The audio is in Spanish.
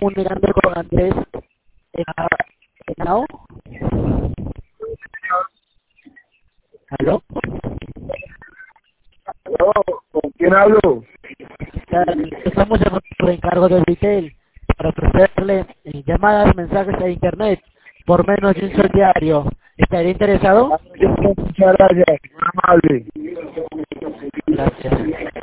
comunicando con Andrés Henao. ¿Aló? ¿Aló? ¿Con quién hablo? Estamos por encargo de retail para ofrecerle llamadas, mensajes a internet por menos de un sol diario. ¿Estaría interesado? Muchas gracias, muy amable. Gracias.